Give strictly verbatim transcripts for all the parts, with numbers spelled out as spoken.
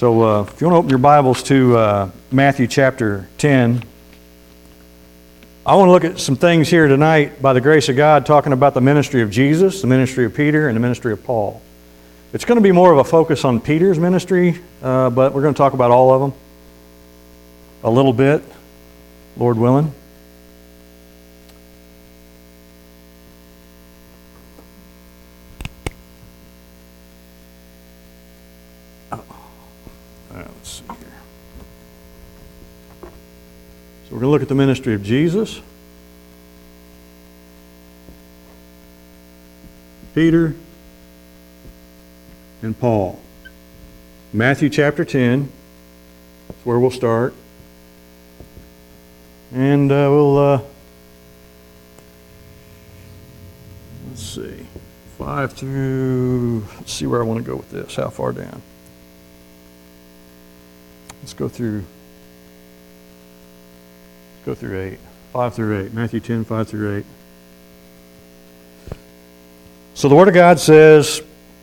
So uh, if you want to open your Bibles to uh, Matthew chapter ten, I want to look at some things here tonight by the grace of God, talking about the ministry of Jesus, the ministry of Peter, and the ministry of Paul. It's going to be more of a focus on Peter's ministry, uh, but we're going to talk about all of them a little bit, Lord willing. Let's see here. So we're going to look at the ministry of Jesus, Peter, and Paul. Matthew chapter ten, that's where we'll start. And uh, we'll, uh, let's see, five through, let's see where I want to go with this, how far down. Let's go through, let's go through eight, five through eight, Matthew ten, five through eight. So the Word of God says,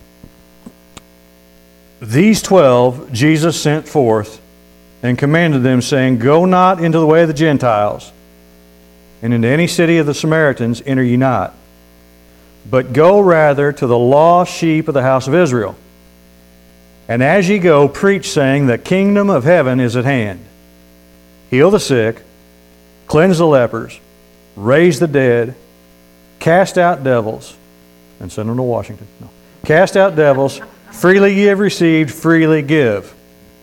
"These twelve Jesus sent forth and commanded them, saying, Go not into the way of the Gentiles, and into any city of the Samaritans enter ye not, but go rather to the lost sheep of the house of Israel. And as ye go, preach, saying, The kingdom of heaven is at hand. Heal the sick, cleanse the lepers, raise the dead, cast out devils," and send them to Washington. No. "Cast out devils, freely ye have received, freely give."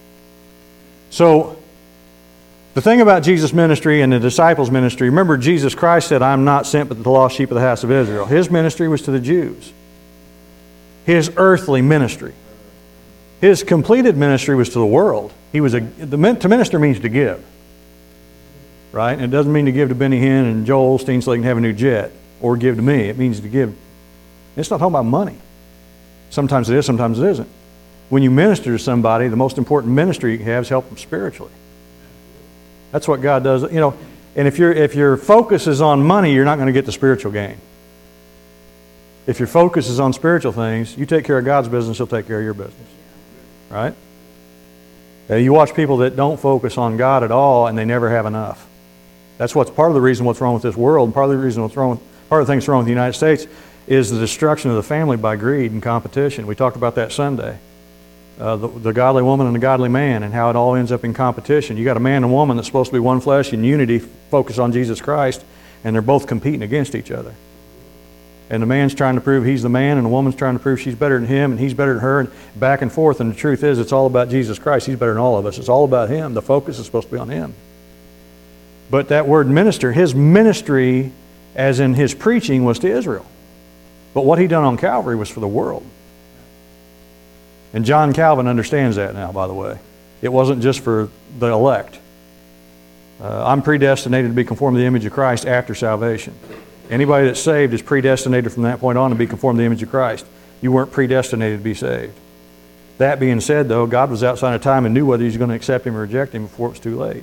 So, the thing about Jesus' ministry and the disciples' ministry, remember Jesus Christ said, "I am not sent but the lost sheep of the house of Israel." His ministry was to the Jews. His earthly ministry. His completed ministry was to the world. He was a, the, to minister means to give. Right? And it doesn't mean to give to Benny Hinn and Joel Osteen so they can have a new jet, or give to me. It means to give. It's not talking about money. Sometimes it is, sometimes it isn't. When you minister to somebody, the most important ministry you can have is help them spiritually. That's what God does. You know, and if, you're, if your focus is on money, you're not going to get the spiritual gain. If your focus is on spiritual things, you take care of God's business, He'll take care of your business. Right? Uh, you watch people that don't focus on God at all, and they never have enough. That's what's part of the reason what's wrong with this world, and part of the reason what's wrong with, part of the things wrong with the United States is the destruction of the family by greed and competition. We talked about that Sunday. Uh, the, the godly woman and the godly man, and how it all ends up in competition. You got a man and woman that's supposed to be one flesh in unity, focus on Jesus Christ, and they're both competing against each other. And the man's trying to prove he's the man, and the woman's trying to prove she's better than him, and he's better than her, and back and forth. And the truth is, it's all about Jesus Christ. He's better than all of us. It's all about Him. The focus is supposed to be on Him. But that word minister, His ministry, as in His preaching, was to Israel. But what He done on Calvary was for the world. And John Calvin understands that now, by the way. It wasn't just for the elect. Uh, I'm predestinated to be conformed to the image of Christ after salvation. Anybody that's saved is predestinated from that point on to be conformed to the image of Christ. You weren't predestinated to be saved. That being said, though, God was outside of time and knew whether He was going to accept Him or reject Him before it was too late.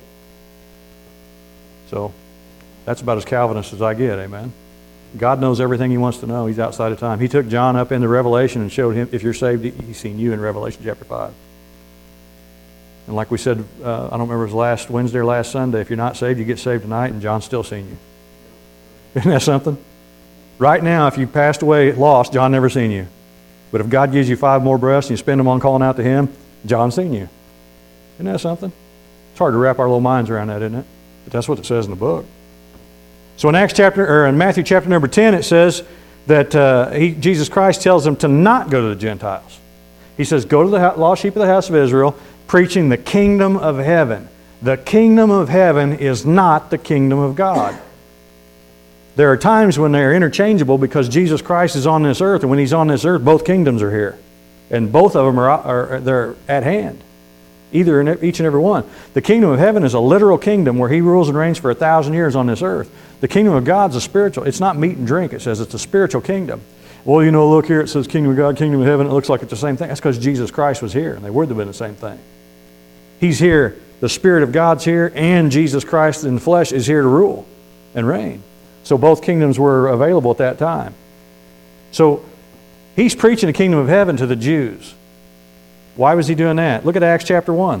So, that's about as Calvinist as I get, amen? God knows everything He wants to know. He's outside of time. He took John up into Revelation and showed him, if you're saved, He's seen you in Revelation chapter five. And like we said, uh, I don't remember if it was last Wednesday or last Sunday, if you're not saved, you get saved tonight, and John's still seen you. Isn't that something? Right now, if you passed away lost, John never seen you. But if God gives you five more breaths and you spend them on calling out to Him, John's seen you. Isn't that something? It's hard to wrap our little minds around that, isn't it? But that's what it says in the book. So in Acts chapter, or in Matthew chapter number ten, it says that uh, he, Jesus Christ tells them to not go to the Gentiles. He says, "Go to the lost sheep of the house of Israel, preaching the kingdom of heaven." The kingdom of heaven is not the kingdom of God. There are times when they're interchangeable because Jesus Christ is on this earth, and when He's on this earth, both kingdoms are here. And both of them are, are they're at hand. Either in each and every one. The kingdom of heaven is a literal kingdom where He rules and reigns for a thousand years on this earth. The kingdom of God's a spiritual. It's not meat and drink. It says it's a spiritual kingdom. Well, you know, look here, it says kingdom of God, kingdom of heaven. It looks like it's the same thing. That's because Jesus Christ was here, and they would have been the same thing. He's here. The Spirit of God's here, and Jesus Christ in the flesh is here to rule and reign. So both kingdoms were available at that time. So He's preaching the kingdom of heaven to the Jews. Why was he doing that? Look at Acts chapter one.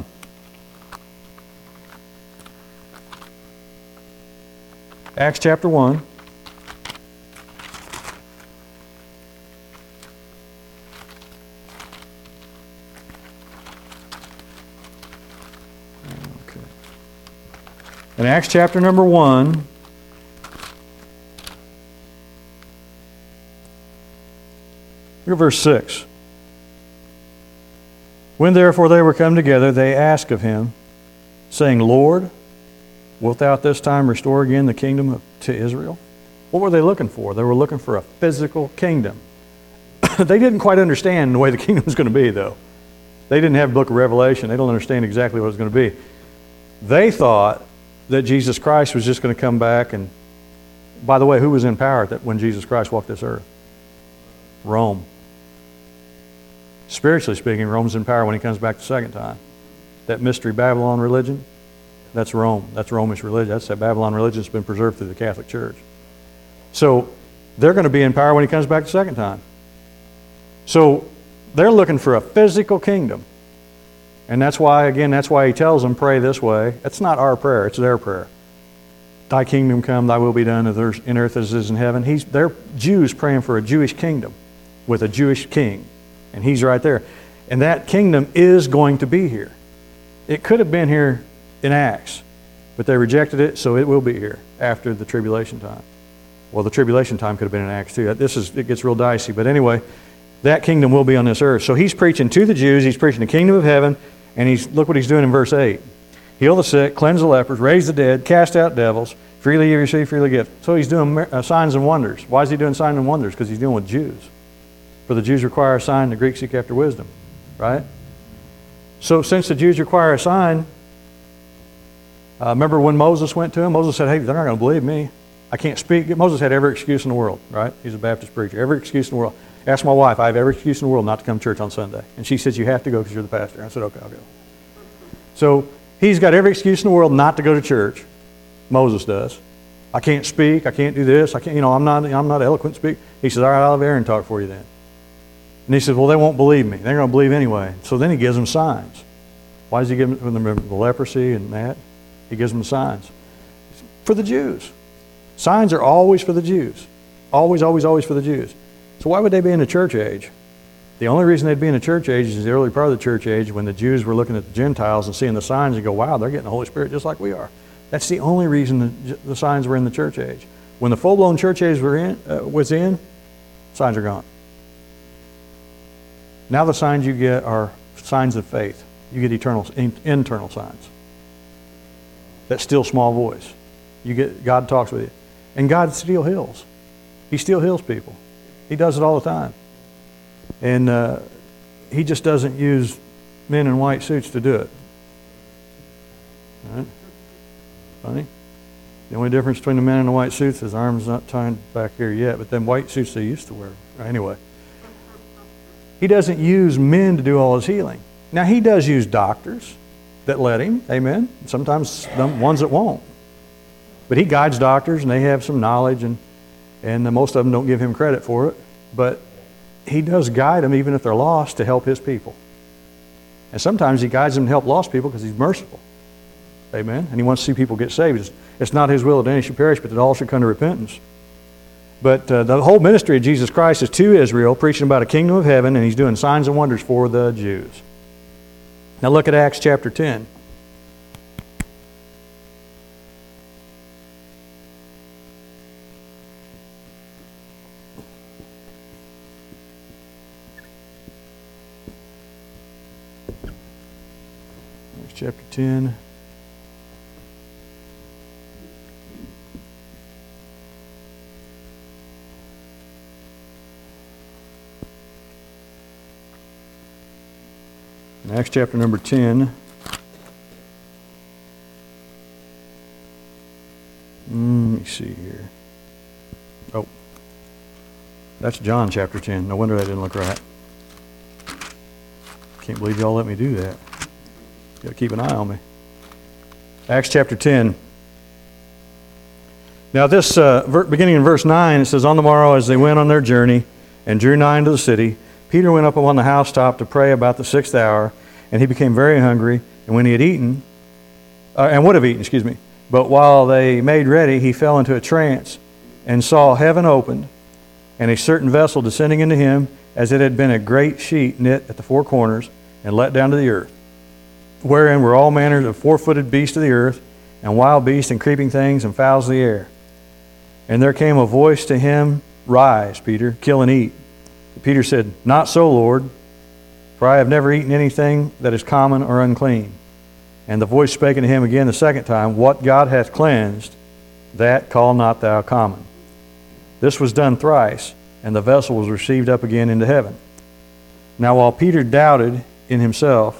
Acts chapter one. Okay. In Acts chapter number one, look at verse six. When therefore they were come together, they asked of him, saying, Lord, wilt thou at this time restore again the kingdom of, to Israel? What were they looking for? They were looking for a physical kingdom. They didn't quite understand the way the kingdom was going to be, though. They didn't have the book of Revelation. They don't understand exactly what it was going to be. They thought that Jesus Christ was just going to come back and, by the way, who was in power that when Jesus Christ walked this earth? Rome. Spiritually speaking, Rome's in power when he comes back the second time. That mystery Babylon religion, that's Rome. That's Romish religion. That's that Babylon religion that's been preserved through the Catholic Church. So they're going to be in power when he comes back the second time. So they're looking for a physical kingdom. And that's why, again, that's why he tells them, pray this way. It's not our prayer, it's their prayer. Thy kingdom come, thy will be done in earth as it is in heaven. He's, they're Jews praying for a Jewish kingdom with a Jewish king. And he's right there. And that kingdom is going to be here. It could have been here in Acts, but they rejected it, so it will be here after the tribulation time. Well, the tribulation time could have been in Acts too. This is, it gets real dicey. But anyway, that kingdom will be on this earth. So he's preaching to the Jews. He's preaching the kingdom of heaven. And he's look what he's doing in verse eight. Heal the sick, cleanse the lepers, raise the dead, cast out devils. Freely you receive, freely give. So he's doing uh, signs and wonders. Why is he doing signs and wonders? Because he's dealing with Jews. For the Jews require a sign, the Greeks seek after wisdom. Right? So since the Jews require a sign, uh, remember when Moses went to him? Moses said, hey, they're not going to believe me. I can't speak. Moses had every excuse in the world, right? He's a Baptist preacher. Every excuse in the world. Ask my wife, I have every excuse in the world not to come to church on Sunday. And she says, you have to go because you're the pastor. I said, okay, I'll go. So he's got every excuse in the world not to go to church. Moses does. I can't speak. I can't do this. I can't, you know, I'm not, I'm not eloquent speak. He says, all right, I'll have Aaron talk for you then. And he says, well, they won't believe me. They're going to believe anyway. So then he gives them signs. Why does he give them the leprosy and that? He gives them signs. For the Jews. Signs are always for the Jews. Always, always, always for the Jews. So why would they be in the church age? The only reason they'd be in the church age is the early part of the church age when the Jews were looking at the Gentiles and seeing the signs and go, wow, they're getting the Holy Spirit just like we are. That's the only reason the, the signs were in the church age. When the full-blown church age were in, uh, was in, signs are gone. Now the signs you get are signs of faith. You get eternal, internal signs. That still small voice. You get God talks with you. And God still heals. He still heals people. He does it all the time. And uh, he just doesn't use men in white suits to do it. All right? Funny? The only difference between the man in the white suits is his arm's not tied back here yet, but them white suits they used to wear. Anyway. He doesn't use men to do all his healing. Now, he does use doctors that let him, amen. Sometimes ones that won't. But he guides doctors, and they have some knowledge, and, and most of them don't give him credit for it. But he does guide them, even if they're lost, to help his people. And sometimes he guides them to help lost people because he's merciful. Amen. And he wants to see people get saved. It's, it's not his will that any should perish, but that all should come to repentance. But uh, the whole ministry of Jesus Christ is to Israel, preaching about a kingdom of heaven, and he's doing signs and wonders for the Jews. Now look at Acts chapter ten. Acts chapter ten. Acts chapter number ten. Mm, let me see here. Oh, that's John chapter ten. No wonder that didn't look right. Can't believe y'all let me do that. Got to keep an eye on me. Acts chapter ten. Now this, uh, beginning in verse nine, it says, on the morrow as they went on their journey and drew nigh unto the city, Peter went up on the housetop to pray about the sixth hour, and he became very hungry. And when he had eaten, uh, and would have eaten, excuse me, but while they made ready, he fell into a trance and saw heaven opened, and a certain vessel descending into him, as it had been a great sheet knit at the four corners and let down to the earth, wherein were all manner of four-footed beasts of the earth, and wild beasts, and creeping things, and fowls of the air. And there came a voice to him, Rise, Peter, kill and eat. But Peter said, Not so, Lord, for I have never eaten anything that is common or unclean. And the voice spake unto him again the second time, What God hath cleansed, that call not thou common. This was done thrice, and the vessel was received up again into heaven. Now while Peter doubted in himself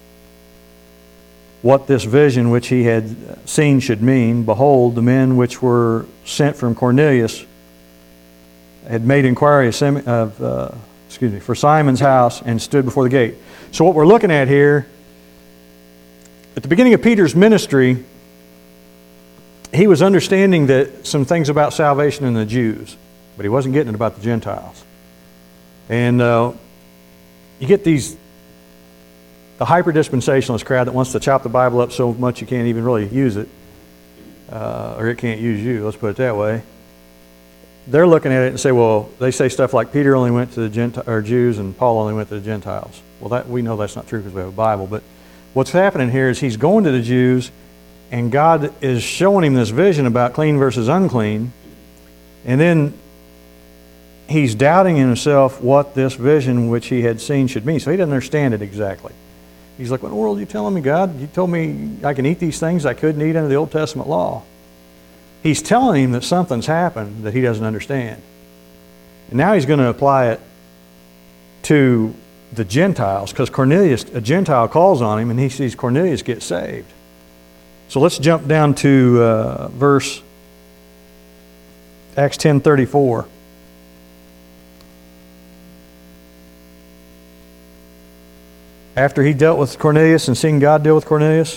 what this vision which he had seen should mean, behold, the men which were sent from Cornelius had made inquiry of, uh, excuse me, for Simon's house, and stood before the gate. So what we're looking at here, at the beginning of Peter's ministry, he was understanding that some things about salvation in the Jews, but he wasn't getting it about the Gentiles. And uh, you get these the hyper-dispensationalist crowd that wants to chop the Bible up so much you can't even really use it, uh, or it can't use you, let's put it that way. They're looking at it and say, well, they say stuff like Peter only went to the Gentile, or Jews and Paul only went to the Gentiles. Well, that we know that's not true because we have a Bible, but what's happening here is he's going to the Jews, and God is showing him this vision about clean versus unclean, and then he's doubting in himself what this vision which he had seen should mean. So he doesn't understand it exactly. He's like, what in the world are you telling me, God? You told me I can eat these things I couldn't eat under the Old Testament law. He's telling him that something's happened that he doesn't understand. And now he's going to apply it to the Gentiles, because Cornelius, a Gentile, calls on him, and he sees Cornelius get saved. So let's jump down to uh, verse Acts ten thirty-four. After he dealt with Cornelius and seen God deal with Cornelius,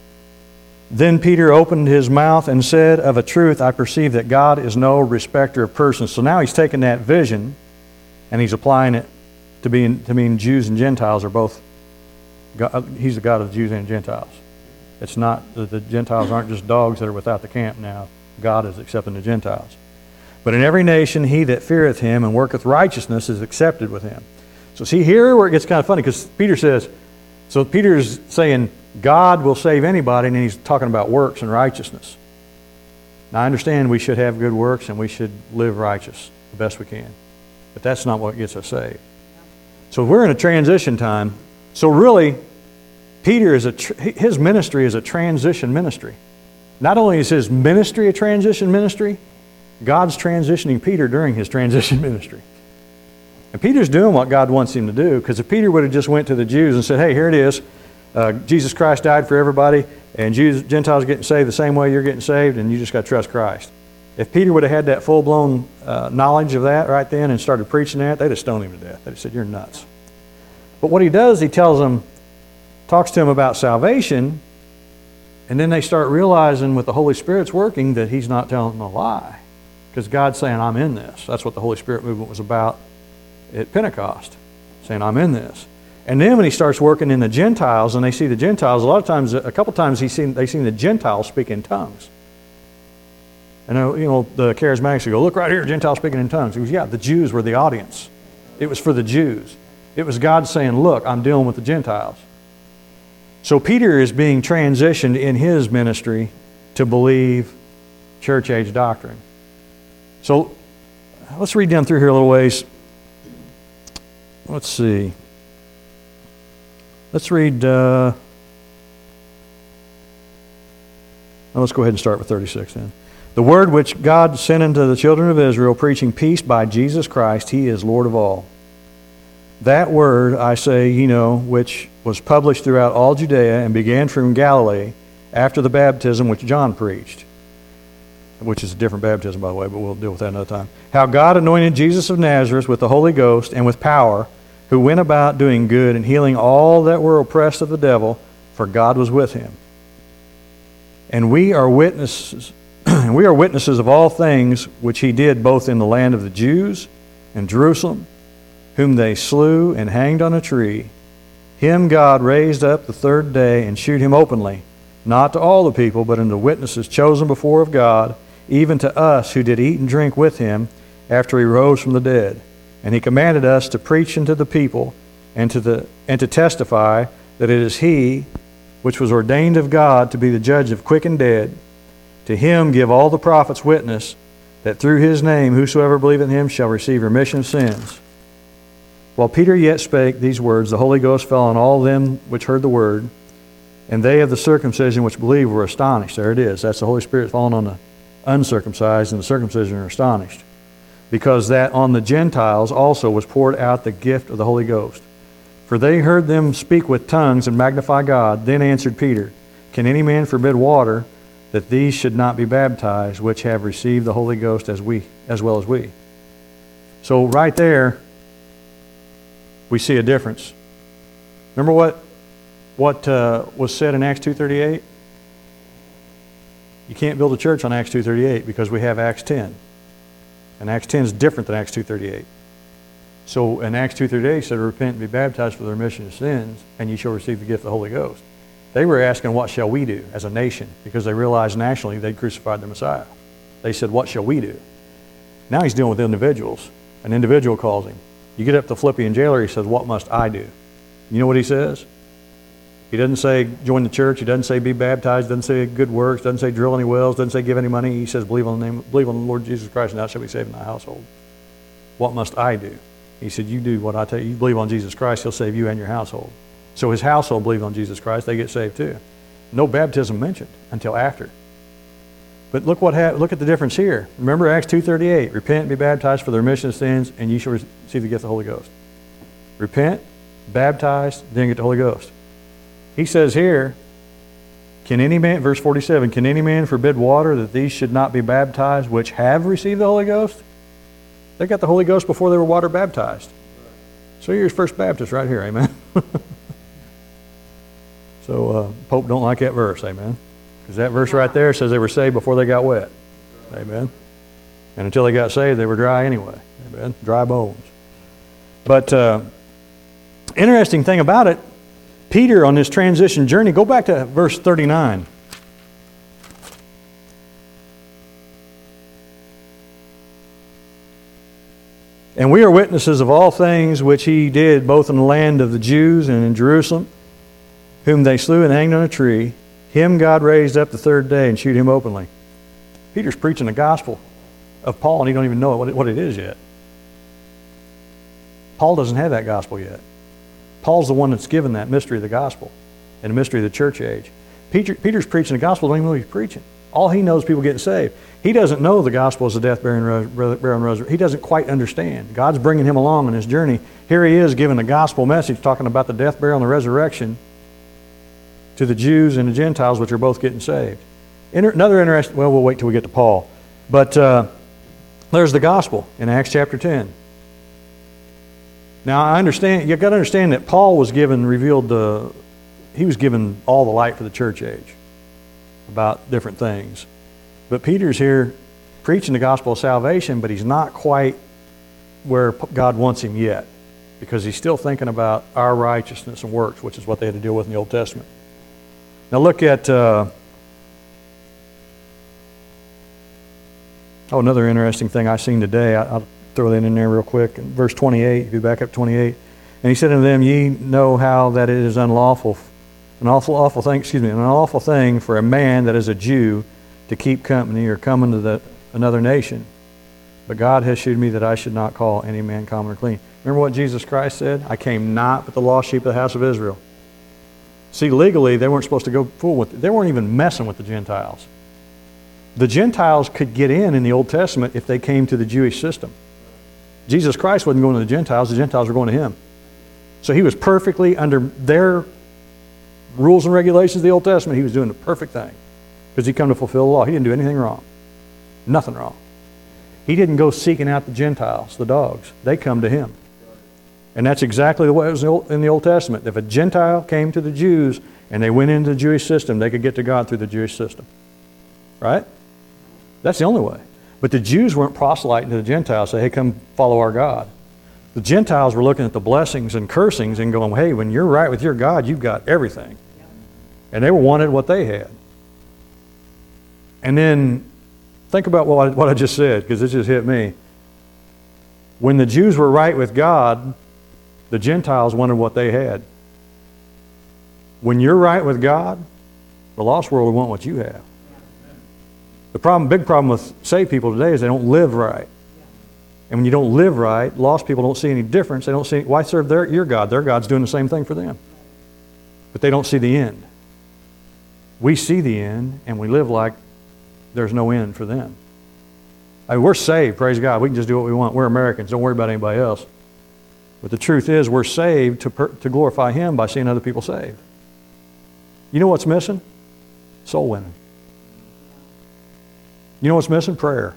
then Peter opened his mouth and said, Of a truth I perceive that God is no respecter of persons. So now he's taken that vision and he's applying it to, being, to mean Jews and Gentiles are both, God, he's the God of the Jews and Gentiles. It's not, the, the Gentiles aren't just dogs that are without the camp now. God is accepting the Gentiles. But in every nation he that feareth him and worketh righteousness is accepted with him. So see here where it gets kind of funny, because Peter says, so Peter's saying God will save anybody, and he's talking about works and righteousness. Now I understand we should have good works and we should live righteous the best we can. But that's not what gets us saved. So we're in a transition time. So really, Peter is a, his ministry is a transition ministry. Not only is his ministry a transition ministry, God's transitioning Peter during his transition ministry. And Peter's doing what God wants him to do, because if Peter would have just went to the Jews and said, hey, here it is, uh, Jesus Christ died for everybody, and Jews, Gentiles are getting saved the same way you're getting saved, and you just got to trust Christ. If Peter would have had that full-blown uh, knowledge of that right then and started preaching that, they'd have stoned him to death. They'd have said, you're nuts. But what he does, he tells them, talks to them about salvation, and then they start realizing with the Holy Spirit's working that he's not telling them a lie, because God's saying, I'm in this. That's what the Holy Spirit movement was about at Pentecost, saying, I'm in this. And then when he starts working in the Gentiles, and they see the Gentiles, a lot of times, a couple times he's seen, they've seen the Gentiles speak in tongues. And you know, the charismatics will go, look right here, Gentiles speaking in tongues. He goes, yeah, the Jews were the audience. It was for the Jews. It was God saying, look, I'm dealing with the Gentiles. So Peter is being transitioned in his ministry to believe church age doctrine. So let's read down through here a little ways. Let's see. Let's read, uh, well, let's go ahead and start with thirty-six then. The word which God sent unto the children of Israel, preaching peace by Jesus Christ, he is Lord of all. That word, I say, ye know, which was published throughout all Judea and began from Galilee after the baptism which John preached, which is a different baptism, by the way, but we'll deal with that another time. How God anointed Jesus of Nazareth with the Holy Ghost and with power, who went about doing good and healing all that were oppressed of the devil, for God was with him. And we are witnesses, we are witnesses of all things which he did both in the land of the Jews and Jerusalem, whom they slew and hanged on a tree. Him God raised up the third day and shewed him openly, not to all the people, but unto witnesses chosen before of God, even to us who did eat and drink with him after he rose from the dead. And he commanded us to preach unto the people and to the and to testify that it is he which was ordained of God to be the judge of quick and dead. To him give all the prophets witness that through his name whosoever believeth in him shall receive remission of sins. While Peter yet spake these words, the Holy Ghost fell on all them which heard the word, and they of the circumcision which believed were astonished. There it is. That's the Holy Spirit falling on the uncircumcised, and the circumcision are astonished. Because that on the Gentiles also was poured out the gift of the Holy Ghost. For they heard them speak with tongues and magnify God. Then answered Peter, Can any man forbid water, that these should not be baptized, which have received the Holy Ghost as we, as well as we? So right there, we see a difference. Remember what what uh, was said in Acts two thirty-eight? You can't build a church on Acts two thirty-eight because we have Acts ten. And Acts ten is different than Acts two thirty-eight. So in Acts two thirty-eight, it said, Repent and be baptized for the remission of sins, and ye shall receive the gift of the Holy Ghost. They were asking, what shall we do as a nation? Because they realized nationally they'd crucified the Messiah. They said, what shall we do? Now he's dealing with individuals. An individual calls him. You get up to the Philippian jailer, he says, what must I do? You know what he says? He doesn't say join the church. He doesn't say be baptized. Doesn't say good works. Doesn't say drill any wells. Doesn't say give any money. He says believe on the name, believe on the Lord Jesus Christ, and thou shalt be saved in thy household. What must I do? He said, you do what I tell you. You believe on Jesus Christ, he'll save you and your household. So his household believed on Jesus Christ. They get saved too. No baptism mentioned until after. But look what ha- look at the difference here. Remember Acts two thirty-eight. Repent and be baptized for the remission of sins, and ye shall receive the gift of the Holy Ghost. Repent, baptized, then get the Holy Ghost. He says here, can any man, verse forty-seven, can any man forbid water that these should not be baptized which have received the Holy Ghost? They got the Holy Ghost before they were water baptized. So you're First Baptist right here, amen? So uh, Pope don't like that verse, amen? Because that verse right there says they were saved before they got wet, amen? And until they got saved, they were dry anyway, amen? Dry bones. But uh, interesting thing about it, Peter on this transition journey, go back to verse thirty-nine. And we are witnesses of all things which he did both in the land of the Jews and in Jerusalem, whom they slew and hanged on a tree. Him God raised up the third day and shewed him openly. Peter's preaching the gospel of Paul, and he don't even know what it, what it is yet. Paul doesn't have that gospel yet. Paul's the one that's given that mystery of the gospel and the mystery of the church age. Peter, Peter's preaching the gospel, don't even know what he's preaching. All he knows is people getting saved. He doesn't know the gospel is the death, burial, and resurrection. He doesn't quite understand. God's bringing him along on his journey. Here he is giving the gospel message, talking about the death, burial, and the resurrection to the Jews and the Gentiles, which are both getting saved. Inter- another interesting, well, we'll wait till we get to Paul. But uh, there's the gospel in Acts chapter ten. Now, I understand, you've got to understand that Paul was given, revealed, the, he was given all the light for the church age about different things. But Peter's here preaching the gospel of salvation, but he's not quite where God wants him yet, because he's still thinking about our righteousness and works, which is what they had to deal with in the Old Testament. Now look at, uh, oh, another interesting thing I've seen today. I, I'll throw that in there real quick. Verse twenty-eight, if you back up twenty-eight. And he said unto them, ye know how that it is unlawful, an awful, awful thing, excuse me, an awful thing for a man that is a Jew to keep company or come into the, another nation. But God has shewed me that I should not call any man common or clean. Remember what Jesus Christ said? I came not but the lost sheep of the house of Israel. See, legally, they weren't supposed to go fool with it. They weren't even messing with the Gentiles. The Gentiles could get in in the Old Testament if they came to the Jewish system. Jesus Christ wasn't going to the Gentiles. The Gentiles were going to him. So he was perfectly under their rules and regulations of the Old Testament. He was doing the perfect thing because he come to fulfill the law. He didn't do anything wrong. Nothing wrong. He didn't go seeking out the Gentiles, the dogs. They come to him. And that's exactly the way it was in the Old Testament. If a Gentile came to the Jews and they went into the Jewish system, they could get to God through the Jewish system. Right? That's the only way. But the Jews weren't proselyting to the Gentiles, say, hey, come follow our God. The Gentiles were looking at the blessings and cursings and going, hey, when you're right with your God, you've got everything. And they wanted what they had. And then think about what I, what I just said, because it just hit me. When the Jews were right with God, the Gentiles wanted what they had. When you're right with God, the lost world will want what you have. The problem, big problem with saved people today is they don't live right. And when you don't live right, lost people don't see any difference. They don't see, why serve their, your God? Their God's doing the same thing for them. But they don't see the end. We see the end, and we live like there's no end for them. I mean, we're saved, praise God. We can just do what we want. We're Americans. Don't worry about anybody else. But the truth is, we're saved to, per, to glorify Him by seeing other people saved. You know what's missing? Soul winning. You know what's missing? Prayer.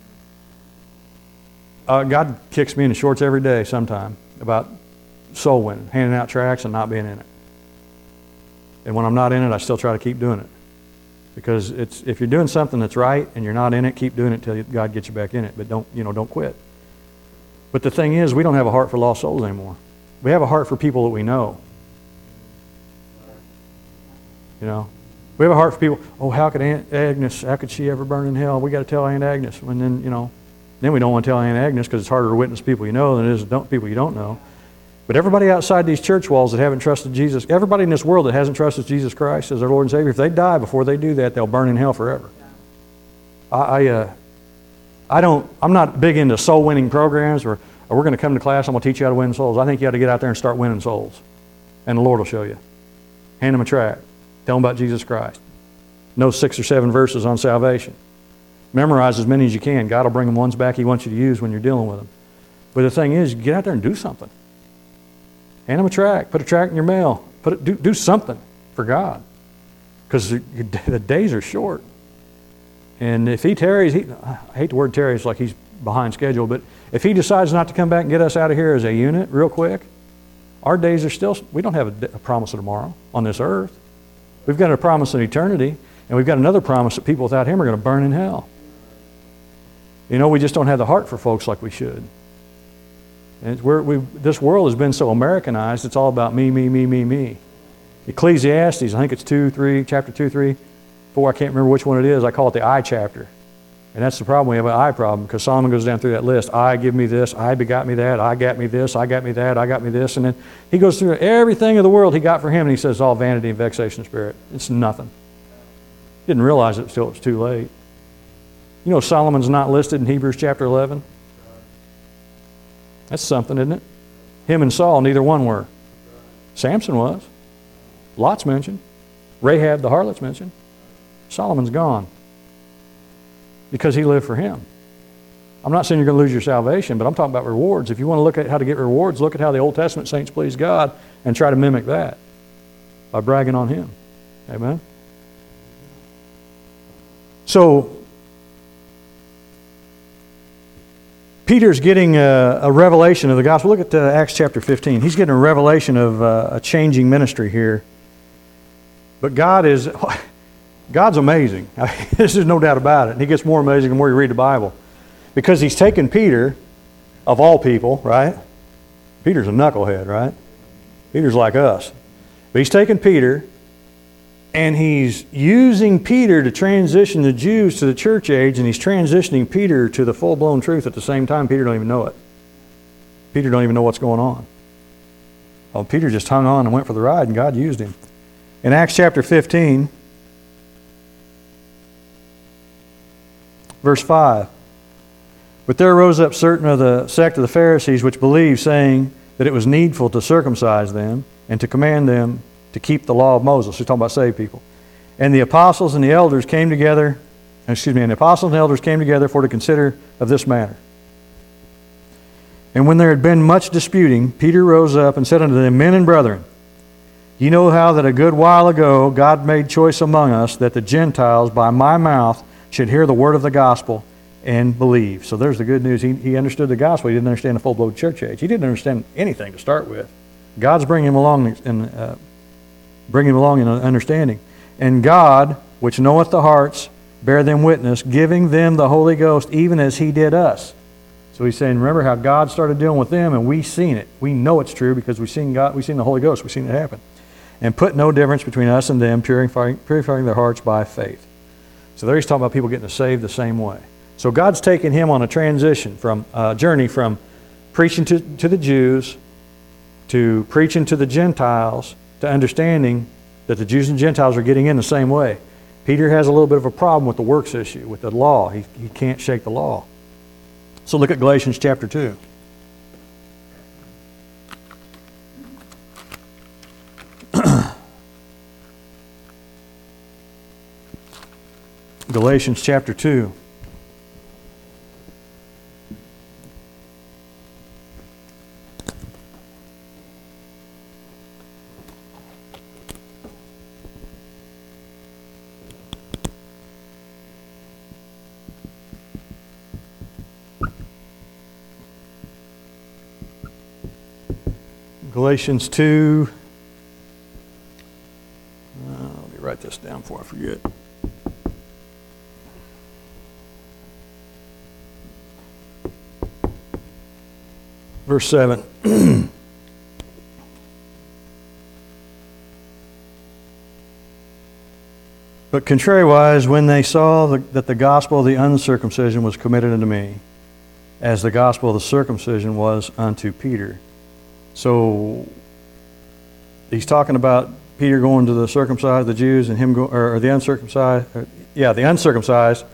Uh, God kicks me in the shorts every day sometime about soul winning, handing out tracts and not being in it. And when I'm not in it, I still try to keep doing it. Because it's, if you're doing something that's right and you're not in it, keep doing it until God gets you back in it. But don't, you know, don't quit. But the thing is, we don't have a heart for lost souls anymore. We have a heart for people that we know. You know, we have a heart for people. Oh, how could Aunt Agnes? How could she ever burn in hell? We got to tell Aunt Agnes. And then, you know, then we don't want to tell Aunt Agnes because it's harder to witness people you know than it is don't, people you don't know. But everybody outside these church walls that haven't trusted Jesus, everybody in this world that hasn't trusted Jesus Christ as their Lord and Savior, if they die before they do that, they'll burn in hell forever. I, I, uh, I don't. I'm not big into soul winning programs or, or we're going to come to class. I'm going to teach you how to win souls. I think you got to get out there and start winning souls, and the Lord will show you. Hand them a tract. Tell them about Jesus Christ. Know six or seven verses on salvation. Memorize as many as you can. God will bring them ones back He wants you to use when you're dealing with them. But the thing is, get out there and do something. Hand them a tract. Put a tract in your mail. Put it, do, do something for God. Because the days are short. And if He tarries, he, I hate the word tarries like He's behind schedule, but if He decides not to come back and get us out of here as a unit real quick, our days are still, we don't have a, a promise of tomorrow on this earth. We've got a promise of eternity, and we've got another promise that people without Him are going to burn in hell. You know, we just don't have the heart for folks like we should. And we're, we, this world has been so Americanized, it's all about me, me, me, me, me. Ecclesiastes, I think it's two, three, chapter two, three, four, I can't remember which one it is. I call it the I chapter. And that's the problem. We have an I problem because Solomon goes down through that list. I give me this, I begot me that, I got me this, I got me that, I got me this. And then he goes through everything of the world He got for him, and he says it's all vanity and vexation of spirit. It's nothing. Didn't realize it until it was too late. You know Solomon's not listed in Hebrews chapter eleven? That's something, isn't it? Him and Saul, neither one were. Samson was. Lot's mentioned. Rahab the harlot's mentioned. Solomon's gone. Because he lived for Him. I'm not saying you're going to lose your salvation, but I'm talking about rewards. If you want to look at how to get rewards, look at how the Old Testament saints pleased God and try to mimic that by bragging on Him. Amen? So, Peter's getting a, a revelation of the gospel. Look at uh, Acts chapter fifteen. He's getting a revelation of uh, a changing ministry here. But God is... God's amazing. This is no doubt about it. And He gets more amazing the more you read the Bible. Because He's taken Peter, of all people, right? Peter's a knucklehead, right? Peter's like us. But He's taken Peter, and He's using Peter to transition the Jews to the church age, and He's transitioning Peter to the full-blown truth at the same time. Peter don't even know it. Peter don't even know what's going on. Well, Peter just hung on and went for the ride, and God used him. In Acts chapter fifteen... Verse five, but there rose up certain of the sect of the Pharisees which believed, saying that it was needful to circumcise them and to command them to keep the law of Moses. We're talking about saved people. And the apostles and the elders came together, excuse me, and the apostles and elders came together for to consider of this matter. And when there had been much disputing, Peter rose up and said unto them, Men and brethren, ye know how that a good while ago God made choice among us that the Gentiles by my mouth should hear the word of the gospel and believe. So there's the good news. He, he understood the gospel. He didn't understand the full-blown church age. He didn't understand anything to start with. God's bringing him along in, uh, bringing him along in understanding. And God, which knoweth the hearts, bear them witness, giving them the Holy Ghost, even as He did us. So he's saying, remember how God started dealing with them, and we've seen it. We know it's true because we've seen God, we've seen the Holy Ghost, we've seen it happen. And put no difference between us and them, purifying, purifying their hearts by faith. So there he's talking about people getting saved the same way. So God's taken him on a transition from a uh, journey from preaching to, to the Jews to preaching to the Gentiles to understanding that the Jews and Gentiles are getting in the same way. Peter has a little bit of a problem with the works issue, with the law. He, he can't shake the law. So look at Galatians chapter two. Galatians chapter two. Galatians two. Uh, let me write this down before I forget. Verse seven. But contrariwise, when they saw the, that the gospel of the uncircumcision was committed unto me, as the gospel of the circumcision was unto Peter. So he's talking about Peter going to the circumcised, the Jews, and him go, or, or the uncircumcised. Or, yeah, the uncircumcised.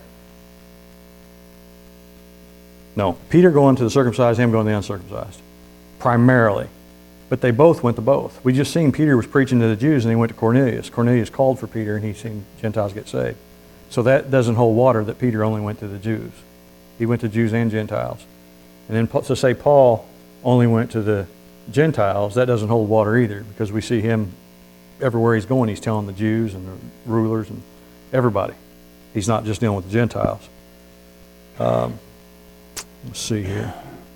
No, Peter going to the circumcised, him going to the uncircumcised, primarily. But they both went to both. We just seen Peter was preaching to the Jews, and he went to Cornelius. Cornelius called for Peter, and he seen Gentiles get saved. So that doesn't hold water that Peter only went to the Jews. He went to Jews and Gentiles. And then to say Paul only went to the Gentiles, that doesn't hold water either, because we see him everywhere he's going, he's telling the Jews and the rulers and everybody. He's not just dealing with the Gentiles. Um, let's see here.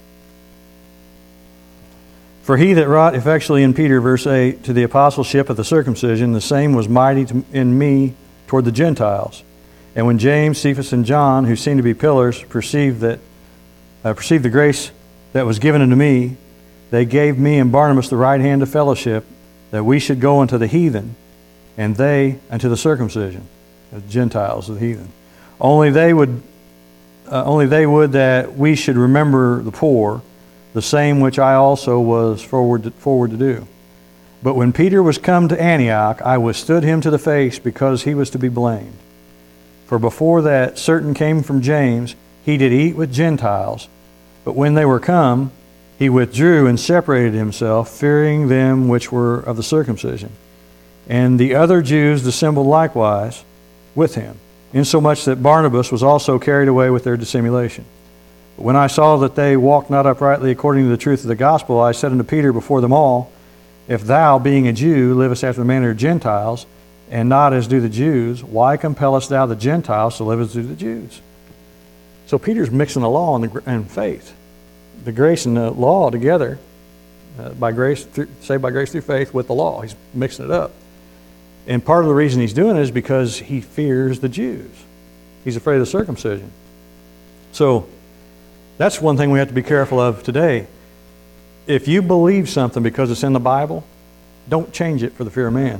For he that wrought effectually in Peter, verse eight, to the apostleship of the circumcision, the same was mighty to, in me toward the Gentiles. And when James, Cephas, and John, who seemed to be pillars, perceived that uh, perceived the grace that was given unto me, they gave me and Barnabas the right hand of fellowship, that we should go unto the heathen, and they unto the circumcision, the Gentiles, the heathen. Only they would, uh, only they would that we should remember the poor, the same which I also was forward to, forward to do. But when Peter was come to Antioch, I withstood him to the face, because he was to be blamed. For before that certain came from James, he did eat with Gentiles, but when they were come, he withdrew and separated himself, fearing them which were of the circumcision. And the other Jews dissembled likewise with him, insomuch that Barnabas was also carried away with their dissimulation. But when I saw that they walked not uprightly according to the truth of the gospel, I said unto Peter before them all, If thou, being a Jew, livest after the manner of Gentiles, and not as do the Jews, why compellest thou the Gentiles to live as do the Jews? So Peter's mixing the law and, the, and faith. The grace and the law together, uh, by grace, through, saved by grace through faith with the law. He's mixing it up. And part of the reason he's doing it is because he fears the Jews. He's afraid of the circumcision. So that's one thing we have to be careful of today. If you believe something because it's in the Bible, don't change it for the fear of man.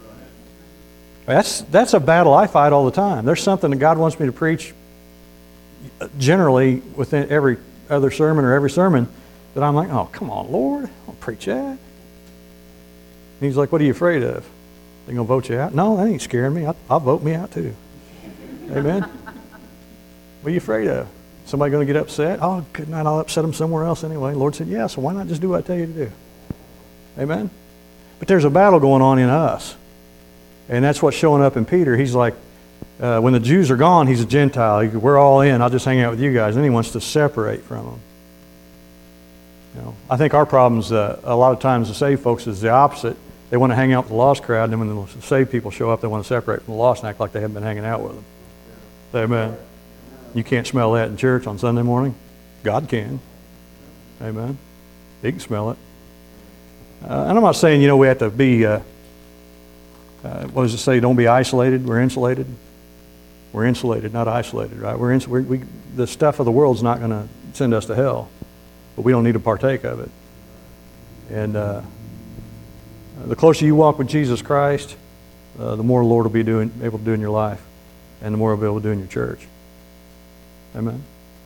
That's, that's a battle I fight all the time. There's something that God wants me to preach generally within every other sermon or every sermon that I'm like, oh, come on, Lord, I'll preach that. And he's like, what are you afraid of? They going to vote you out? No, that ain't scaring me. I'll, I'll vote me out too. Amen? What are you afraid of? Somebody going to get upset? Oh, good night, I'll upset them somewhere else anyway. The Lord said, yeah, so why not just do what I tell you to do? Amen? But there's a battle going on in us. And that's what's showing up in Peter. He's like, Uh, when the Jews are gone, he's a Gentile. He, we're all in. I'll just hang out with you guys. And then he wants to separate from them. You know, I think our problems, uh, a lot of times the saved folks, is the opposite. They want to hang out with the lost crowd, and then when the saved people show up, they want to separate from the lost and act like they haven't been hanging out with them. Amen. You can't smell that in church on Sunday morning. God can. Amen. He can smell it. Uh, and I'm not saying, you know, we have to be, uh, uh, what does it say, don't be isolated. We're insulated. We're insulated, not isolated, right? We're, ins- we, we the stuff of the world's not going to send us to hell. But we don't need to partake of it. And uh, the closer you walk with Jesus Christ, uh, the more the Lord will be doing, able to do in your life, and the more He'll be able to do in your church. Amen.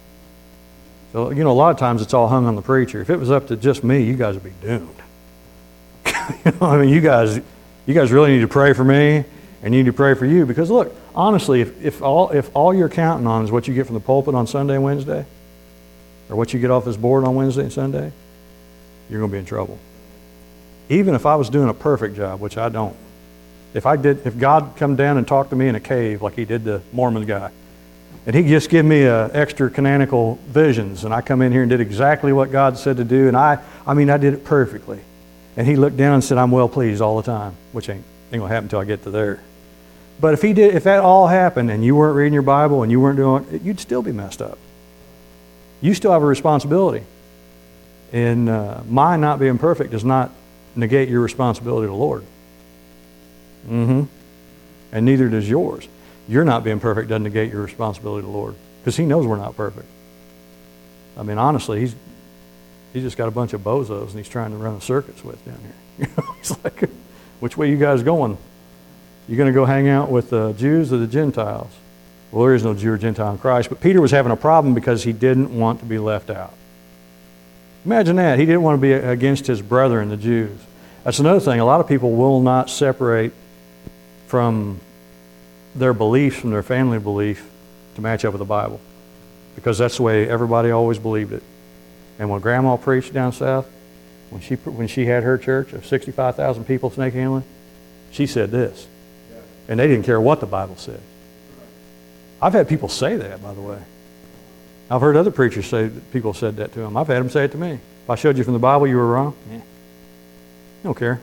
So, you know, a lot of times it's all hung on the preacher. If it was up to just me, you guys would be doomed. You know, I mean, you guys, you guys really need to pray for me, and you need to pray for you. Because look, honestly, if, if all if all you're counting on is what you get from the pulpit on Sunday and Wednesday, or what you get off this board on Wednesday and Sunday, you're going to be in trouble. Even if I was doing a perfect job, which I don't. If I did, if God come down and talked to me in a cave like He did the Mormon guy, and He just give me uh, extra canonical visions, and I come in here and did exactly what God said to do, and I, I mean, I did it perfectly. And He looked down and said, I'm well pleased all the time, which ain't, ain't going to happen until I get to there. But if He did, if that all happened and you weren't reading your Bible and you weren't doing it, you'd still be messed up. You still have a responsibility. And uh, my not being perfect does not negate your responsibility to the Lord. Mm-hmm. And neither does yours. Your not being perfect doesn't negate your responsibility to the Lord, because He knows we're not perfect. I mean, honestly, He's He's just got a bunch of bozos and He's trying to run a circus with down here. You know, He's like, which way you guys going? You going to go hang out with the Jews or the Gentiles? Well, there is no Jew or Gentile in Christ. But Peter was having a problem because he didn't want to be left out. Imagine that. He didn't want to be against his brethren, the Jews. That's another thing. A lot of people will not separate from their beliefs, from their family belief, to match up with the Bible, because that's the way everybody always believed it. And when Grandma preached down south, when she when she had her church of sixty-five thousand people, snake handling, she said this, and they didn't care what the Bible said. I've had people say that, by the way. I've heard other preachers say that people said that to them. I've had them say it to me. If I showed you from the Bible you were wrong, yeah, you don't care.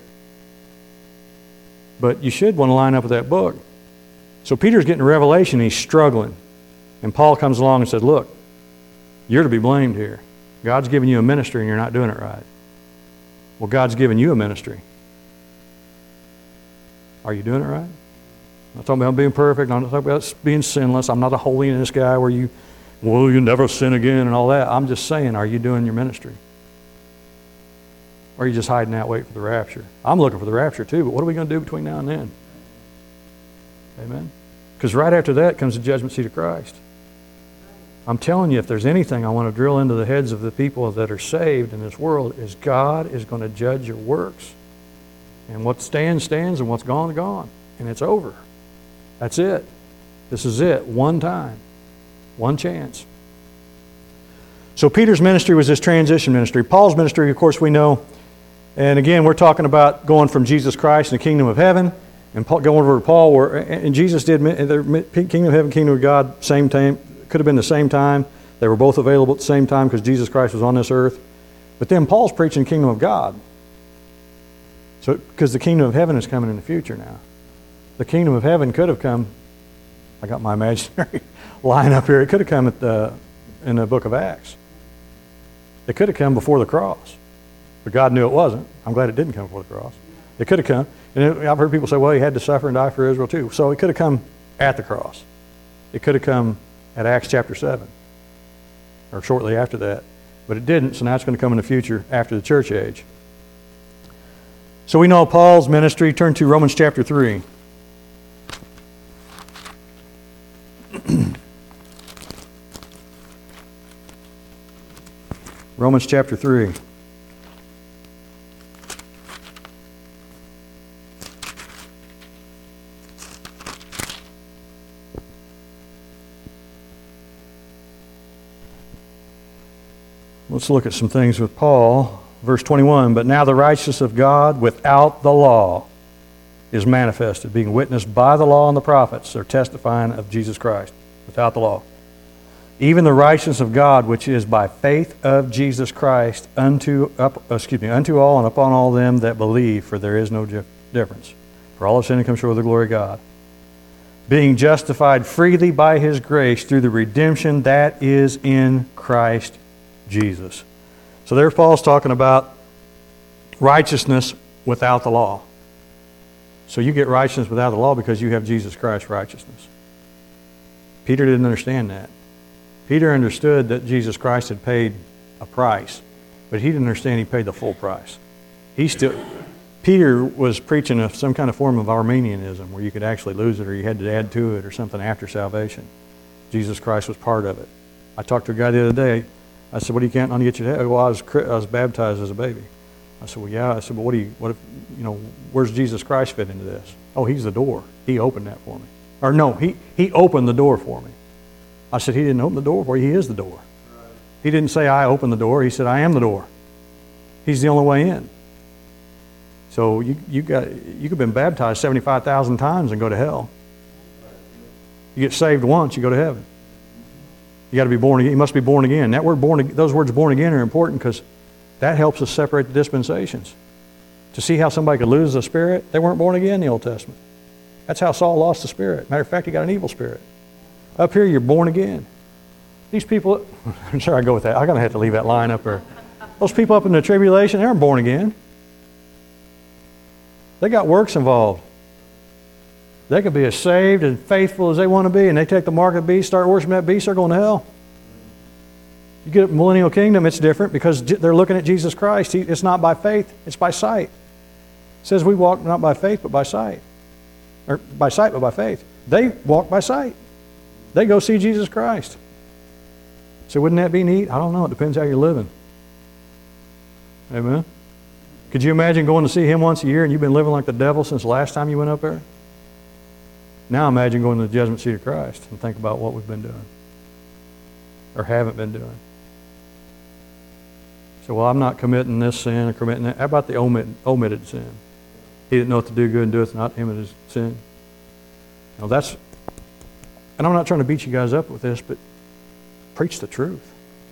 But you should want to line up with that book. So Peter's getting a revelation, he's struggling. And Paul comes along and said, look, you're to be blamed here. God's given you a ministry and you're not doing it right. Well, God's given you a ministry. Are you doing it right? I'm not talking about being perfect. I'm not talking about being sinless. I'm not a holiness guy where you, well, you never sin again and all that. I'm just saying, are you doing your ministry? Or are you just hiding out waiting for the rapture? I'm looking for the rapture too, but what are we going to do between now and then? Amen? Because right after that comes the judgment seat of Christ. I'm telling you, if there's anything I want to drill into the heads of the people that are saved in this world, is God is going to judge your works. And what stands, stands, and what's gone, gone. And it's over. That's it. This is it. One time. One chance. So Peter's ministry was this transition ministry. Paul's ministry, of course, we know. And again, we're talking about going from Jesus Christ and the kingdom of heaven, and Paul, going over to Paul, where and Jesus did the kingdom of heaven, kingdom of God, same time. Could have been the same time. They were both available at the same time because Jesus Christ was on this earth. But then Paul's preaching the kingdom of God. So, because the kingdom of heaven is coming in the future now. The kingdom of heaven could have come. I got my imaginary line up here. It could have come at the, in the book of Acts. It could have come before the cross. But God knew it wasn't. I'm glad it didn't come before the cross. It could have come. And it, I've heard people say, well, He had to suffer and die for Israel too. So it could have come at the cross. It could have come at Acts chapter seven, or shortly after that. But it didn't, so now it's going to come in the future after the church age. So we know Paul's ministry. Turn to Romans chapter three. Romans chapter three. Let's look at some things with Paul. Verse twenty-one, but now the righteousness of God without the law is manifested, being witnessed by the law and the prophets, they're testifying of Jesus Christ without the law. Even the righteousness of God, which is by faith of Jesus Christ unto up, excuse me, unto all and upon all them that believe, for there is no difference. For all have sinned and come short of the glory of God. Being justified freely by His grace through the redemption that is in Christ Jesus. So there Paul's talking about righteousness without the law. So you get righteousness without the law because you have Jesus Christ's righteousness. Peter didn't understand that. Peter understood that Jesus Christ had paid a price, but he didn't understand he paid the full price. He still, Peter was preaching a, some kind of form of Arminianism where you could actually lose it or you had to add to it or something after salvation. Jesus Christ was part of it. I talked to a guy the other day. I said, "What are you counting on to get you to heaven?" Well, I was I was baptized as a baby. I said, "Well, yeah." I said, "But what do you? What if you know? Where's Jesus Christ fit into this?" "Oh, he's the door. He opened that for me." Or no, he he opened the door for me. I said, "He didn't open the door for you. He is the door." Right. He didn't say, "I opened the door." He said, "I am the door." He's the only way in. So you you got you could have been baptized seventy-five thousand times and go to hell. You get saved once, you go to heaven. You got to be born again. You must be born again. That word born, those words "born again" are important because that helps us separate the dispensations. To see how somebody could lose the spirit, they weren't born again in the Old Testament. That's how Saul lost the spirit. Matter of fact, he got an evil spirit. Up here, you're born again. These people, I'm sorry I go with that. I'm going to have to leave that line up there. Those people up in the tribulation, they aren't born again. They got works involved. They could be as saved and faithful as they want to be, and they take the mark of the beast, start worshiping that beast, they're going to hell. You get a millennial kingdom, it's different because they're looking at Jesus Christ. It's not by faith, it's by sight. It says we walk not by faith, but by sight. Or by sight, but by faith. They walk by sight. They go see Jesus Christ. So wouldn't that be neat? I don't know. It depends how you're living. Amen? Could you imagine going to see him once a year and you've been living like the devil since the last time you went up there? Now imagine going to the judgment seat of Christ and think about what we've been doing or haven't been doing. So, well, I'm not committing this sin or committing that. How about the omitted, omitted sin? He didn't know what to do good and doeth not him in his sin. Now that's, and I'm not trying to beat you guys up with this, but preach the truth.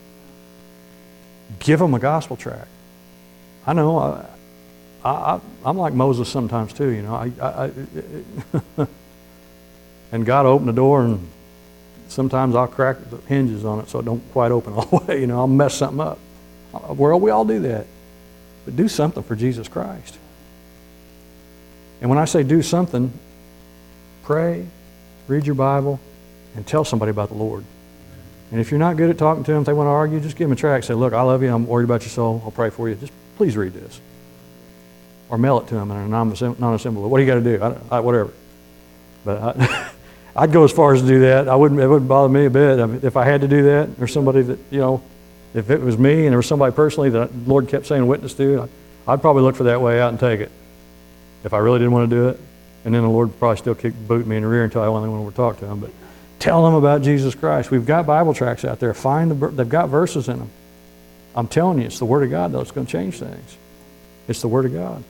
Give them a gospel tract. I know, I, I, I'm like Moses sometimes too, you know. I, I, I and God opened the door, and sometimes I'll crack the hinges on it so it don't quite open all the way. You know, I'll mess something up. Well, we all do that. But do something for Jesus Christ. And when I say do something, pray, read your Bible, and tell somebody about the Lord. And if you're not good at talking to them, if they want to argue, just give them a tract. Say, "Look, I love you. I'm worried about your soul. I'll pray for you. Just please read this." Or mail it to them in a non-assemblable. What do you got to do? I, I, whatever. But I, I'd go as far as to do that. I wouldn't. It wouldn't bother me a bit. I mean, if I had to do that, or somebody that, you know, if it was me and there was somebody personally that the Lord kept saying witness to, I'd probably look for that way out and take it. If I really didn't want to do it, and then the Lord would probably still kick boot me in the rear until I only want to talk to him. But tell them about Jesus Christ. We've got Bible tracts out there. Find the. They've got verses in them. I'm telling you, it's the Word of God that's going to change things. It's the Word of God.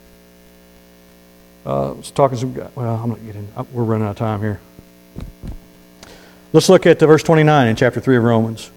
Uh, let's talk some. Well, I'm not getting. We're running out of time here. Let's look at verse twenty-nine in chapter three of Romans.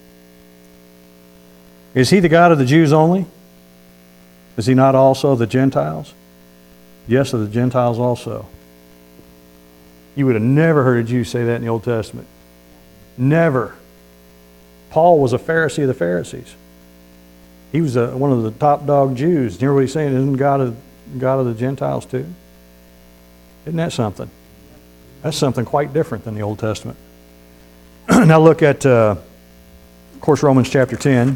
Is he the God of the Jews only? Is he not also the Gentiles? Yes, of the Gentiles also. You would have never heard a Jew say that in the Old Testament. Never. Paul was a Pharisee of the Pharisees. He was a, one of the top dog Jews. You hear what he's saying? Isn't God of, God of the Gentiles too? Isn't that something? That's something quite different than the Old Testament. Now look at, uh, of course, Romans chapter ten.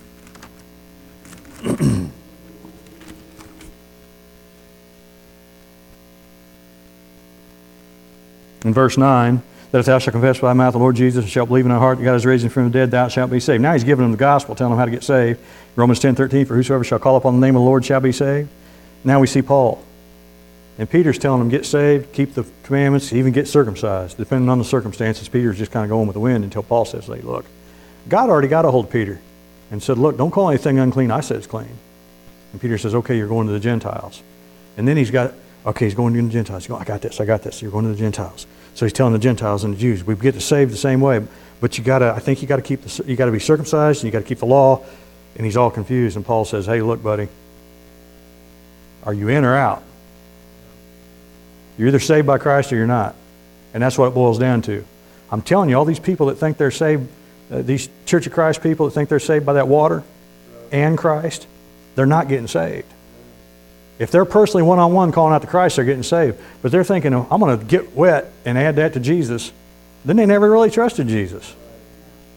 In verse nine, that if thou shalt confess by thy mouth the Lord Jesus and shalt believe in thy heart that God is raised him from the dead, thou shalt be saved. Now he's giving them the gospel, telling them how to get saved. Romans ten thirteen, for whosoever shall call upon the name of the Lord shall be saved. Now we see Paul. And Peter's telling them, get saved, keep the commandments, even get circumcised. Depending on the circumstances, Peter's just kind of going with the wind until Paul says, hey, look, God already got a hold of Peter and said, look, don't call anything unclean. I said it's clean. And Peter says, okay, you're going to the Gentiles. And then he's got, okay, he's going to the Gentiles. He's going, I got this, I got this. You're going to the Gentiles. So he's telling the Gentiles and the Jews, we get to save the same way, but you got to, I think you got to keep the, you got to be circumcised and you got to keep the law. And he's all confused. And Paul says, hey, look, buddy, are you in or out? You're either saved by Christ or you're not. And that's what it boils down to. I'm telling you, all these people that think they're saved, uh, these Church of Christ people that think they're saved by that water and Christ, they're not getting saved. If they're personally one-on-one calling out to Christ, they're getting saved. But they're thinking, oh, I'm going to get wet and add that to Jesus. Then they never really trusted Jesus.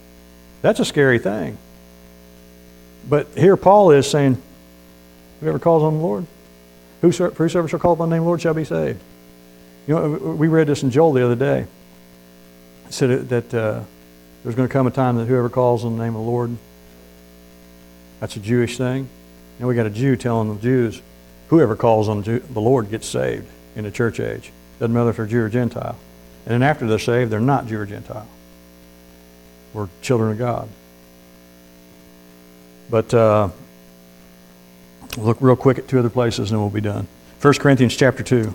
That's a scary thing. But here Paul is saying, whoever calls on the Lord, whosoever shall call upon the name of the Lord shall be saved. You know, we read this in Joel the other day. It said that uh, there's going to come a time that whoever calls on the name of the Lord, that's a Jewish thing. And we got a Jew telling the Jews, whoever calls on the Lord gets saved in the church age. Doesn't matter if they're Jew or Gentile. And then after they're saved, they're not Jew or Gentile. We're children of God. But uh, we'll look real quick at two other places and then we'll be done. First Corinthians chapter two.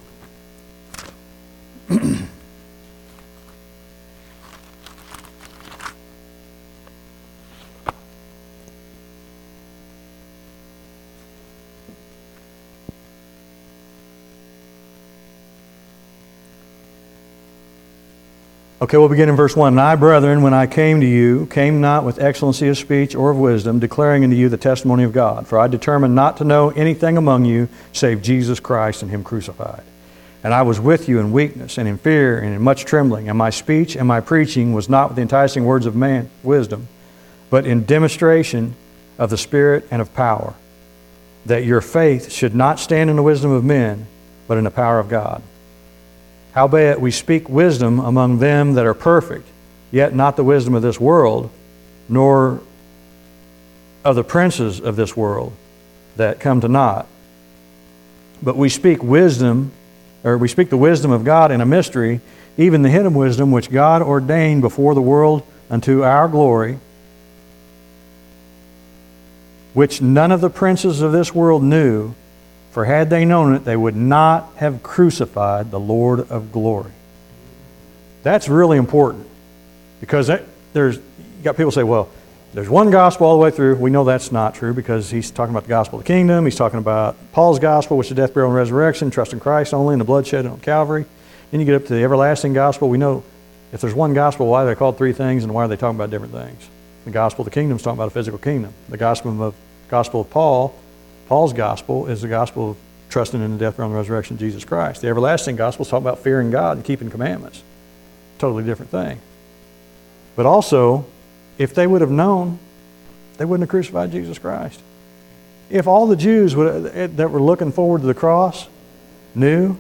Okay, we'll begin in verse one. And I, brethren, when I came to you, came not with excellency of speech or of wisdom, declaring unto you the testimony of God. For I determined not to know anything among you save Jesus Christ and Him crucified. And I was with you in weakness and in fear and in much trembling. And my speech and my preaching was not with the enticing words of man wisdom, but in demonstration of the Spirit and of power, that your faith should not stand in the wisdom of men, but in the power of God. Howbeit we speak wisdom among them that are perfect, yet not the wisdom of this world, nor of the princes of this world that come to naught. But we speak wisdom, or we speak the wisdom of God in a mystery, even the hidden wisdom which God ordained before the world unto our glory, which none of the princes of this world knew. For had they known it, they would not have crucified the Lord of glory. That's really important. Because that, there's, you got people say, well, there's one gospel all the way through. We know that's not true because he's talking about the gospel of the kingdom. He's talking about Paul's gospel, which is death, burial, and resurrection, trust in Christ only, and the bloodshed on Calvary. Then you get up to the everlasting gospel. We know if there's one gospel, why are they called three things and why are they talking about different things? The gospel of the kingdom is talking about a physical kingdom. The gospel of, gospel of Paul, Paul's gospel is the gospel of trusting in the death, burial, and resurrection of Jesus Christ. The everlasting gospel is talking about fearing God and keeping commandments. Totally different thing. But also, if they would have known, they wouldn't have crucified Jesus Christ. If all the Jews would, that were looking forward to the cross knew,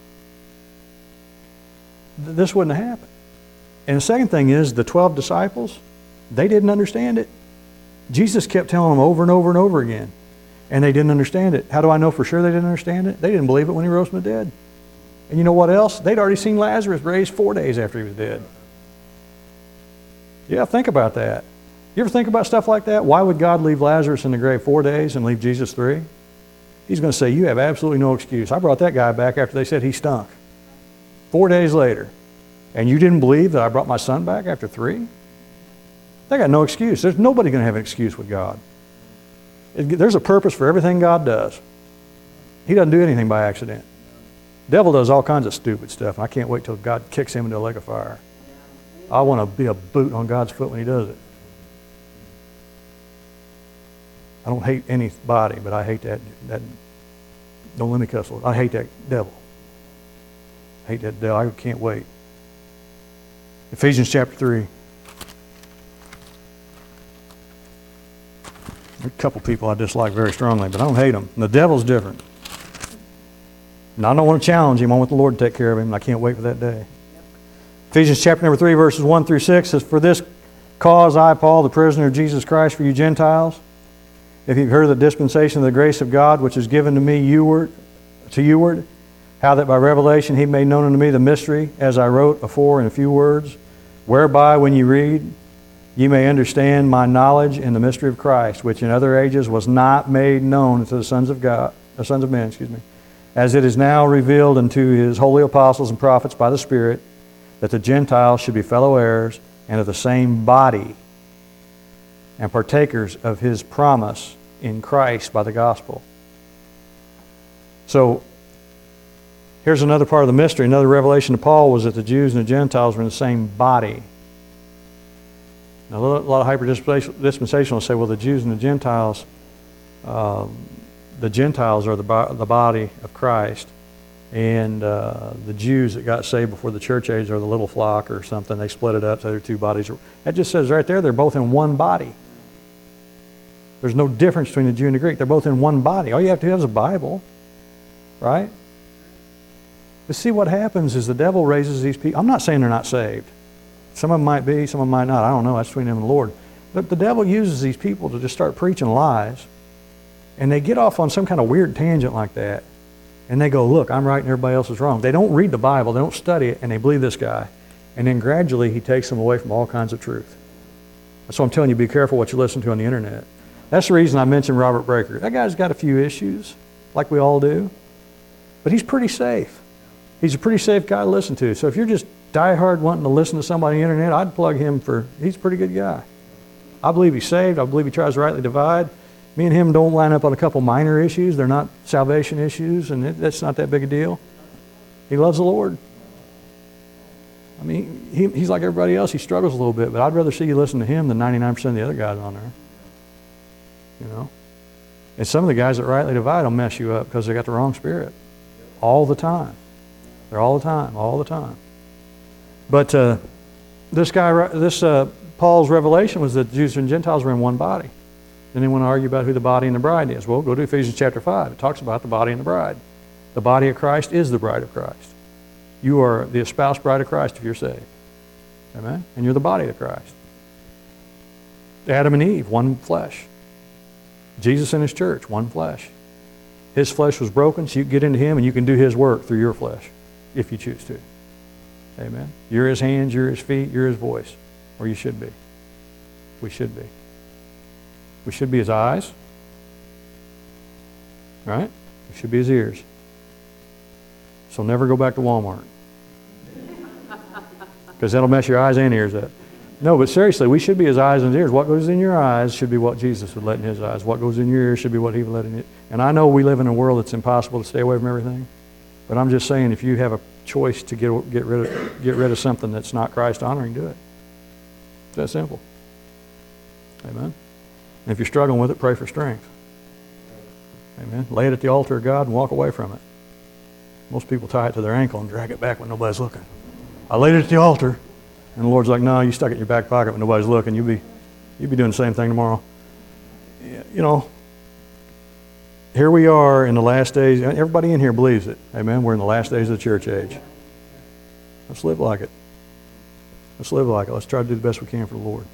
this wouldn't have happened. And the second thing is, the twelve disciples, they didn't understand it. Jesus kept telling them over and over and over again. And they didn't understand it. How do I know for sure they didn't understand it? They didn't believe it when he rose from the dead. And you know what else? They'd already seen Lazarus raised four days after he was dead. Yeah, think about that. You ever think about stuff like that? Why would God leave Lazarus in the grave four days and leave Jesus three? He's going to say, you have absolutely no excuse. I brought that guy back after they said he stunk. Four days later. And you didn't believe that I brought my son back after three? They got no excuse. There's nobody going to have an excuse with God. There's a purpose for everything God does. He doesn't do anything by accident. The devil does all kinds of stupid stuff, and I can't wait till God kicks him into a lake of fire. I want to be a boot on God's foot when he does it. I don't hate anybody, but I hate that. that don't let me cuss. I hate that devil. I hate that devil. I can't wait. Ephesians chapter three. There are a couple people I dislike very strongly, but I don't hate them. And the devil's different. And I don't want to challenge him. I want the Lord to take care of him, and I can't wait for that day. Yep. Ephesians chapter number three, verses one through six says, For this cause I, Paul, the prisoner of Jesus Christ, for you Gentiles, if you've heard of the dispensation of the grace of God, which is given to me youward, to youward, how that by revelation he made known unto me the mystery, as I wrote afore in a few words, whereby when you read, ye may understand my knowledge in the mystery of Christ, which in other ages was not made known to the sons of God, the sons of men, excuse me, as it is now revealed unto his holy apostles and prophets by the Spirit, that the Gentiles should be fellow heirs and of the same body, and partakers of his promise in Christ by the gospel. So, here's another part of the mystery. Another revelation to Paul was that the Jews and the Gentiles were in the same body. Now, a lot of hyper-dispensationalists say, well, the Jews and the Gentiles, um, the Gentiles are the, bo- the body of Christ. And uh, the Jews that got saved before the church age, or the little flock or something, they split it up so their two bodies. That just says right there they're both in one body. There's no difference between the Jew and the Greek. They're both in one body. All you have to have is a Bible, right? But see, what happens is the devil raises these people. I'm not saying they're not saved. Some of them might be, some of them might not. I don't know. That's between them and the Lord. But the devil uses these people to just start preaching lies. And they get off on some kind of weird tangent like that. And they go, look, I'm right and everybody else is wrong. They don't read the Bible. They don't study it. And they believe this guy. And then gradually he takes them away from all kinds of truth. That's why I'm telling you, be careful what you listen to on the internet. That's the reason I mentioned Robert Breaker. That guy's got a few issues, like we all do. But he's pretty safe. He's a pretty safe guy to listen to. So if you're just diehard wanting to listen to somebody on the internet, I'd plug him for, he's a pretty good guy. I believe he's saved. I believe he tries to rightly divide. Me and him don't line up on a couple minor issues. They're not salvation issues, and it, that's not that big a deal. He loves the Lord. I mean, he, he's like everybody else. He struggles a little bit, but I'd rather see you listen to him than ninety-nine percent of the other guys on there. You know? And some of the guys that rightly divide will mess you up because they got the wrong spirit. All the time. They're all the time, all the time. But uh, this guy, this uh, Paul's revelation was that Jews and Gentiles were in one body. Then they want to argue about who the body and the bride is. Well, go to Ephesians chapter five. It talks about the body and the bride. The body of Christ is the bride of Christ. You are the espoused bride of Christ if you're saved. Amen? And you're the body of Christ. Adam and Eve, one flesh. Jesus and his church, one flesh. His flesh was broken, so you can get into him and you can do his work through your flesh, if you choose to. Amen? You're his hands, you're his feet, you're his voice. Or you should be. We should be. We should be his eyes. Right? We should be his ears. So never go back to Walmart. Because that'll mess your eyes and ears up. No, but seriously, we should be his eyes and his ears. What goes in your eyes should be what Jesus would let in his eyes. What goes in your ears should be what he would let in it. And I know we live in a world that's impossible to stay away from everything. But I'm just saying, if you have a choice to get get rid of get rid of something that's not Christ honoring, do it. It's that simple. Amen. And if you're struggling with it, pray for strength. Amen. Lay it at the altar of God and walk away from it. Most people tie it to their ankle and drag it back when nobody's looking. I laid it at the altar, and the Lord's like, no, you stuck it in your back pocket when nobody's looking. You'll be, you'll be doing the same thing tomorrow. You know, here we are in the last days. Everybody in here believes it. Amen. We're in the last days of the church age. Let's live like it. Let's live like it. Let's try to do the best we can for the Lord.